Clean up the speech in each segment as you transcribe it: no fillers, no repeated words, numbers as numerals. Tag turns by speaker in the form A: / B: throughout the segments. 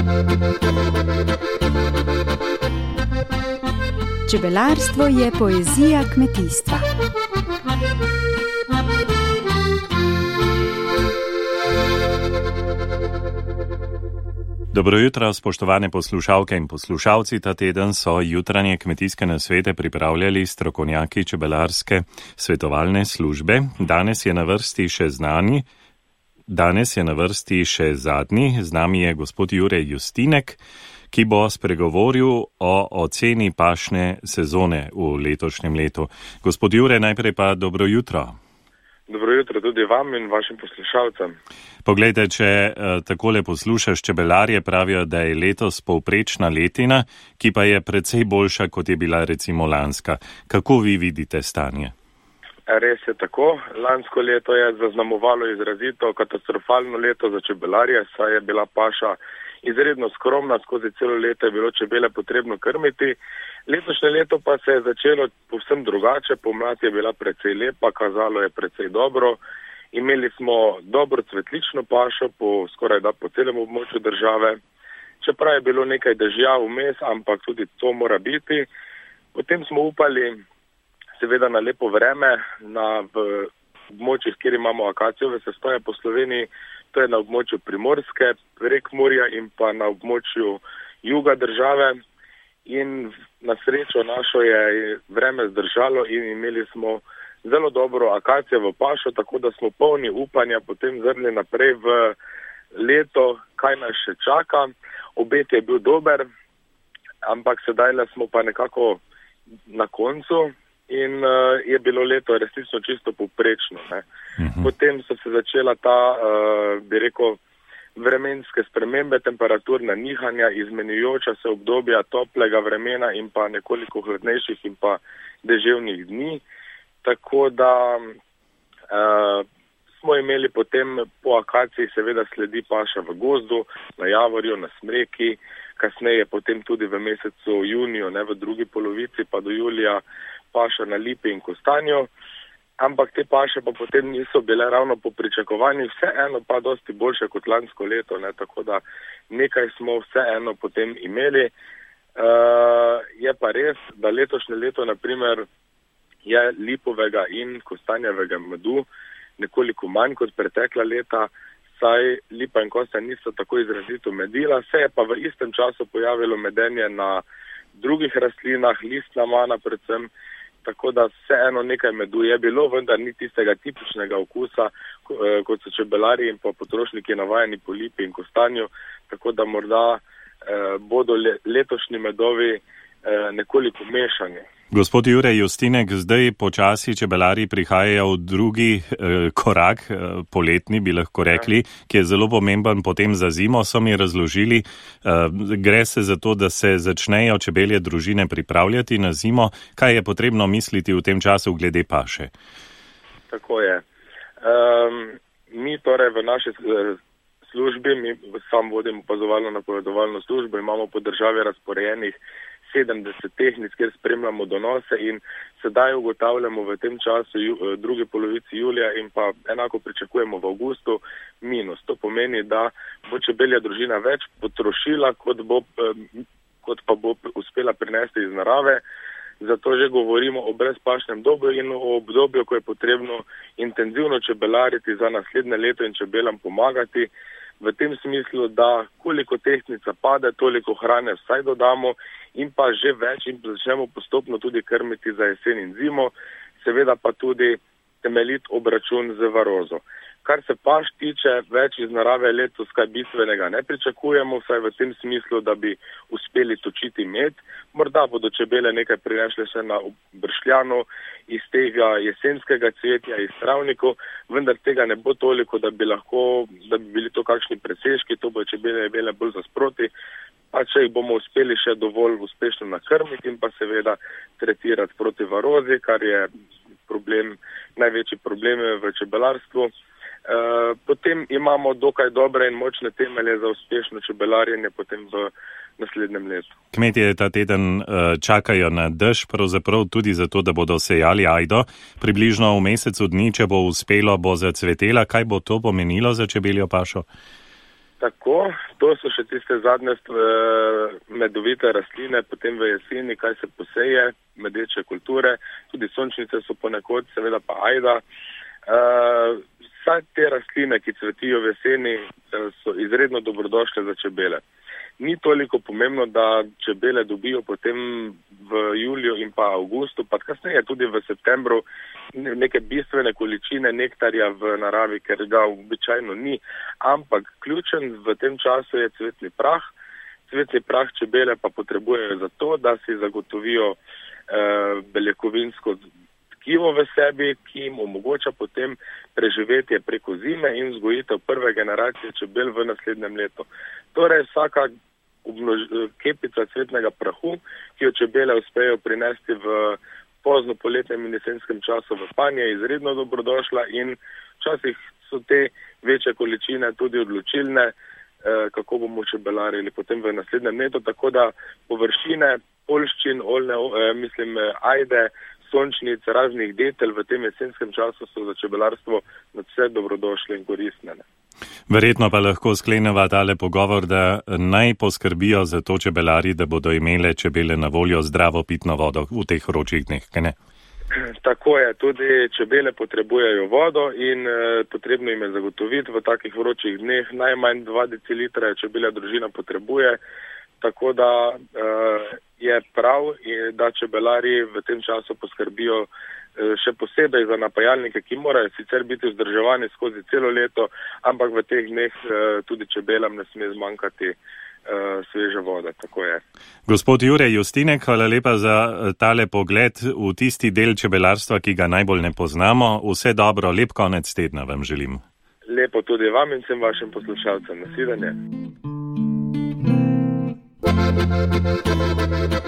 A: Čebelarstvo je poezija kmetijstva.
B: Dobro jutro, spoštovane poslušalke in poslušalci. Ta teden so jutranje kmetijske nasvete pripravljali strokovnjaki čebelarske svetovalne službe. Danes je na vrsti še zadnji. Z nami je gospod Jure Justinek, ki bo spregovoril o oceni pašne sezone v letošnjem letu. Gospod Jure, najprej pa dobro jutro.
C: Dobro jutro tudi vam in vašim poslušalcem.
B: Poglejte, če takole poslušaš, čebelarje pravijo, da je letos povprečna letina, ki pa je precej boljša, kot je bila recimo lanska. Kako vi vidite stanje?
C: Res je tako. Lansko leto je zaznamovalo izrazito katastrofalno leto za čebelarje, saj je bila paša izredno skromna, skozi celo leto je bilo čebele potrebno krmiti. Letošnje leto pa se je začelo povsem drugače, pomlad je bila precej lepa, kazalo je precej dobro. Imeli smo dobro cvetlično pašo skoraj po celem območju države. Čeprav je bilo nekaj dežja vmes, ampak tudi to mora biti. Potem smo upali seveda na lepo vreme v območjih, kjer imamo akacijove sestoje po Sloveniji. To je na območju Primorske, Prekmurja in pa na območju juga države. In na srečo našo je vreme zdržalo in imeli smo zelo dobro akacijevo pašo, tako da smo polni upanja potem zrli naprej v leto, kaj nas še čaka. Obet je bil dober, ampak sedaj smo pa nekako na koncu in je bilo leto resnično čisto povprečno. Potem so se začela vremenske spremembe, temperaturna nihanja, izmenjujoča se obdobja toplega vremena in pa nekoliko hladnejših in pa deževnih dni. Tako da smo imeli potem po akaciji seveda sledi paša v gozdu, na javorju, na smreki, kasneje potem tudi v mesecu juniju, v drugi polovici pa do julija paša na lipi in kostanju. Ampak te paše pa potem niso bile ravno po pričakovanjih, vseeno pa dosti boljše kot lansko leto, tako da nekaj smo vseeno potem imeli. Je pa res, da letošnje leto naprimer je lipovega in kostanjevega medu nekoliko manj kot pretekla leta, saj lipa in kostanj niso tako izrazito medila, se je pa v istem času pojavilo medenje na drugih rastlinah, listna mana predvsem. Tako da vseeno nekaj medu je bilo, vendar ni tistega tipičnega okusa, kot so čebelari in pa potrošniki navajeni po lipi in kostanju. Tako da morda bodo letošnji medovi nekoliko mešani.
B: Gospod Jure Justinek, zdaj počasi čebelari prihajajo v drugi korak, poletni bi lahko rekli, ki je zelo pomemben potem za zimo, so mi razložili. Gre se za to, da se začnejo čebelje družine pripravljati na zimo. Kaj je potrebno misliti v tem času glede paše?
C: Tako je. Mi torej v naši službi, sam vodim opazovalno-napovedovalno službo, imamo po državi razporejenih 70 tehnic, kjer spremljamo donose in sedaj ugotavljamo v tem času drugi polovici julija in pa enako pričakujemo v avgustu minus. To pomeni, da bo čebelja družina več potrošila, kot pa bo uspela prinesti iz narave. Zato že govorimo o brezpašnem dobu in o obdobju, ko je potrebno intenzivno čebelariti za naslednje leto in čebelam pomagati. V tem smislu, da koliko tehnica pade, toliko hrane vsaj dodamo in pa že več in začnemo postopno tudi krmiti za jesen in zimo, seveda pa tudi temeljit obračun z varozo. Kar se paš tiče, več iz narave letos kaj bistvenega ne pričakujemo, vsaj v tem smislu, da bi uspeli točiti med. Morda bodo čebele nekaj prinešle še na bršljanu iz tega jesenskega cvetja, iz travnikov, vendar tega ne bo toliko, da bi bili to kakšni presežki, to bo čebele imele bolj zasproti, pa če jih bomo uspeli še dovolj uspešno nakrmiti in pa seveda tretirati proti varozi, kar je največji problem v čebelarstvu. Potem imamo dokaj dobre in močne temelje za uspešno čebelarjenje potem v naslednjem letu.
B: Kmetje ta teden čakajo na dež, pravzaprav tudi zato, da bodo sejali ajdo. Približno v mesecu dni, če bo uspelo, bo zacvetela. Kaj bo to pomenilo za čebeljo pašo?
C: Tako, to so še tiste zadnje medovite rastline, potem v jeseni, kaj se poseje, medeče kulture, tudi sončnice so ponekod, seveda pa ajda. Vse te rastline, ki cvetijo v jeseni, so izredno dobrodošle za čebele. Ni toliko pomembno, da čebele dobijo potem v juliju in pa avgustu, pa kasneje tudi v septembru neke bistvene količine nektarja v naravi, ker ga običajno ni. Ampak ključen v tem času je cvetni prah. Cvetni prah čebele pa potrebujejo za to, da si zagotovijo beljakovinsko tkivo v sebi, ki jim omogoča potem preživetje preko zime in vzgojitev prve generacije čebel v naslednjem letu. Torej vsaka kepica cvetnega prahu, ki jo čebele uspejo prinesti v pozno poletnem in jesenskem času v panje, je izredno dobrodošla in včasih so te večje količine tudi odločilne, kako bomo čebelarili potem v naslednjem letu, tako da površine, poljščin, ajde, sončnic, raznih detelj v tem jesenskem času so za čebelarstvo nadvse dobrodošle in koristne.
B: Verjetno pa lahko skleneva tale pogovor, da naj poskrbijo za to čebelari, da bodo imele čebele na voljo zdravo pitno vodo v teh vročih dneh, kaj ne?
C: Tako je, tudi čebele potrebujejo vodo in potrebno jim je zagotoviti v takih vročih dneh. Najmanj 2 decilitra čebela družina potrebuje, tako da je prav, da čebelari v tem času poskrbijo še posebej za napajalnike, ki morajo sicer biti vzdrževani skozi celo leto, ampak v teh dneh tudi čebelam ne sme zmanjkati sveže vode, tako je.
B: Gospod Jure Justinek, hvala lepa za tale pogled v tisti del čebelarstva, ki ga najbolj ne poznamo. Vse dobro, lep konec tedna vam želim.
C: Lepo tudi vam in vsem vašim poslušalcem. Nasvidenje.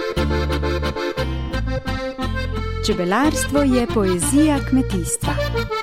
A: Čebelarstvo je poezija kmetijstva.